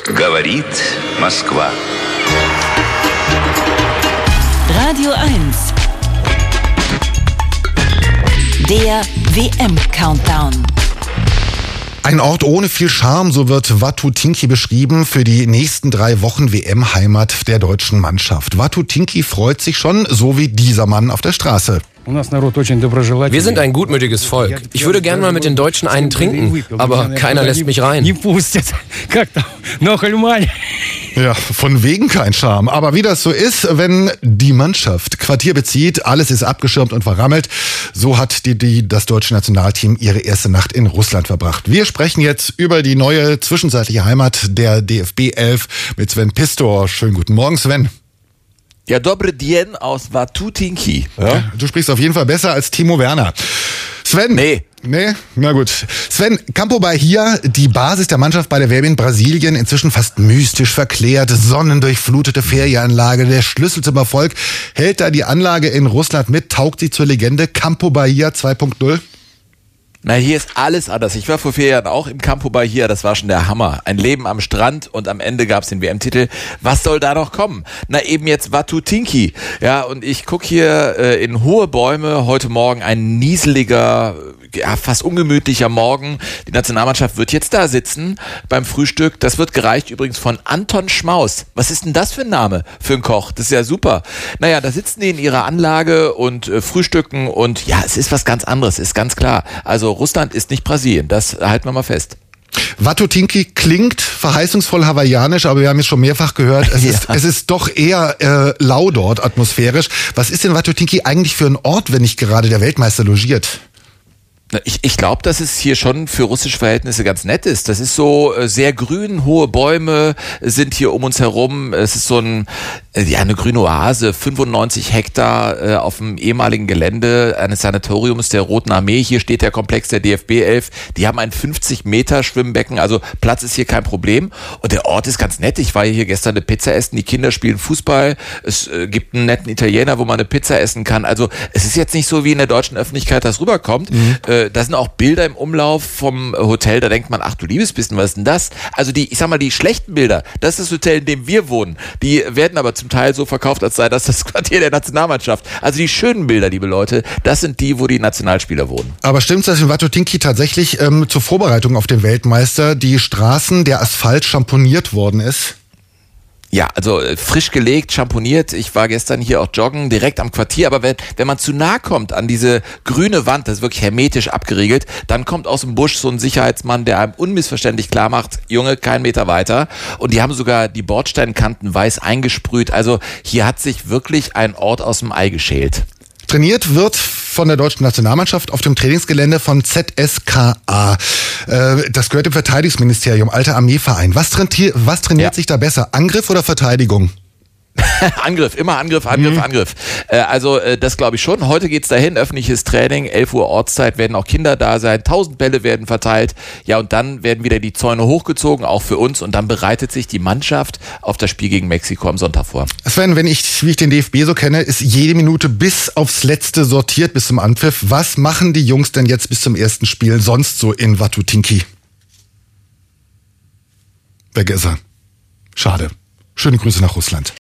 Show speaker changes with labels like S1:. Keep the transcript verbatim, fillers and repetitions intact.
S1: Говорит Москва.
S2: Radio eins. Der W M-Countdown.
S3: Ein Ort ohne viel Charme, so wird Watutinki beschrieben, für die nächsten drei Wochen W M-Heimat der deutschen Mannschaft. Watutinki freut sich schon, so wie dieser Mann auf der Straße.
S4: Wir sind ein gutmütiges Volk. Ich würde gern mal mit den Deutschen einen trinken, aber keiner lässt mich rein.
S3: Ja, von wegen kein Charme. Aber wie das so ist, wenn die Mannschaft Quartier bezieht, alles ist abgeschirmt und verrammelt, so hat die, die, das deutsche Nationalteam ihre erste Nacht in Russland verbracht. Wir sprechen jetzt über die neue zwischenzeitliche Heimat der D F B elf mit Sven Pistor. Schönen guten Morgen, Sven.
S5: Ja, dobre dien aus Watutinki.
S3: Ja? Du sprichst auf jeden Fall besser als Timo Werner. Sven.
S5: Nee.
S3: Nee? Na gut. Sven, Campo Bahia, die Basis der Mannschaft bei der W M in Brasilien, inzwischen fast mystisch verklärt, sonnendurchflutete Ferienanlage, der Schlüssel zum Erfolg. Hält da die Anlage in Russland mit? Taugt sie zur Legende? Campo Bahia zwei Punkt null?
S5: Na, hier ist alles anders. Ich war vor vier Jahren auch im Campo Bahia, das war schon der Hammer. Ein Leben am Strand und am Ende gab's den W M-Titel. Was soll da noch kommen? Na, eben jetzt Watutinki. Ja, und ich guck hier äh, in hohe Bäume, heute Morgen ein nieseliger, ja, fast ungemütlicher Morgen. Die Nationalmannschaft wird jetzt da sitzen beim Frühstück. Das wird gereicht übrigens von Anton Schmaus. Was ist denn das für ein Name für einen Koch? Das ist ja super. Naja, da sitzen die in ihrer Anlage und äh, frühstücken und ja, es ist was ganz anderes, ist ganz klar. Also Russland ist nicht Brasilien, das halten wir mal fest.
S3: Watutinki klingt verheißungsvoll hawaiianisch, aber wir haben es schon mehrfach gehört, es, ja. ist, es ist doch eher äh, lau dort atmosphärisch. Was ist denn Watutinki eigentlich für ein Ort, wenn nicht gerade der Weltmeister logiert?
S5: Ich, ich glaube, dass es hier schon für russische Verhältnisse ganz nett ist. Das ist so äh, sehr grün, hohe Bäume sind hier um uns herum. Es ist so ein, äh, ja, eine grüne Oase, fünfundneunzig Hektar äh, auf dem ehemaligen Gelände eines Sanatoriums der Roten Armee. Hier steht der Komplex der D F B elf. Die haben ein fünfzig Meter Schwimmbecken, also Platz ist hier kein Problem. Und der Ort ist ganz nett. Ich war hier gestern eine Pizza essen, die Kinder spielen Fußball. Es äh, gibt einen netten Italiener, wo man eine Pizza essen kann. Also es ist jetzt nicht so, wie in der deutschen Öffentlichkeit das rüberkommt. Mhm. Äh, Da sind auch Bilder im Umlauf vom Hotel, da denkt man, ach du liebes bisschen, was ist denn das? Also die, ich sag mal, die schlechten Bilder, das ist das Hotel, in dem wir wohnen, die werden aber zum Teil so verkauft, als sei das das Quartier der Nationalmannschaft. Also die schönen Bilder, liebe Leute, das sind die, wo die Nationalspieler wohnen.
S3: Aber stimmt's, dass in Watutinki tatsächlich ähm, zur Vorbereitung auf den Weltmeister die Straßen, der Asphalt schamponiert worden ist?
S5: Ja, also äh, frisch gelegt, schamponiert. Ich war gestern hier auch joggen, direkt am Quartier. Aber wenn, wenn man zu nah kommt an diese grüne Wand, das ist wirklich hermetisch abgeriegelt, dann kommt aus dem Busch so ein Sicherheitsmann, der einem unmissverständlich klar macht, Junge, kein Meter weiter. Und die haben sogar die Bordsteinkanten weiß eingesprüht. Also hier hat sich wirklich ein Ort aus dem Ei geschält.
S3: Trainiert wird von der deutschen Nationalmannschaft auf dem Trainingsgelände von Z S K A. Das gehört dem Verteidigungsministerium, alter Armeeverein. Was trainiert, was trainiert ja. sich da besser, Angriff oder Verteidigung?
S5: Angriff, immer Angriff, Angriff, mhm. Angriff. Äh, also äh, das glaube ich schon. Heute geht's dahin, öffentliches Training, elf Uhr Ortszeit, werden auch Kinder da sein, tausend Bälle werden verteilt. Ja, und dann werden wieder die Zäune hochgezogen, auch für uns. Und dann bereitet sich die Mannschaft auf das Spiel gegen Mexiko am Sonntag vor.
S3: Sven, wenn ich, wie ich den D F B so kenne, ist jede Minute bis aufs Letzte sortiert bis zum Anpfiff. Was machen die Jungs denn jetzt bis zum ersten Spiel sonst so in Watutinki? Weg ist er. Schade. Schöne Grüße nach Russland.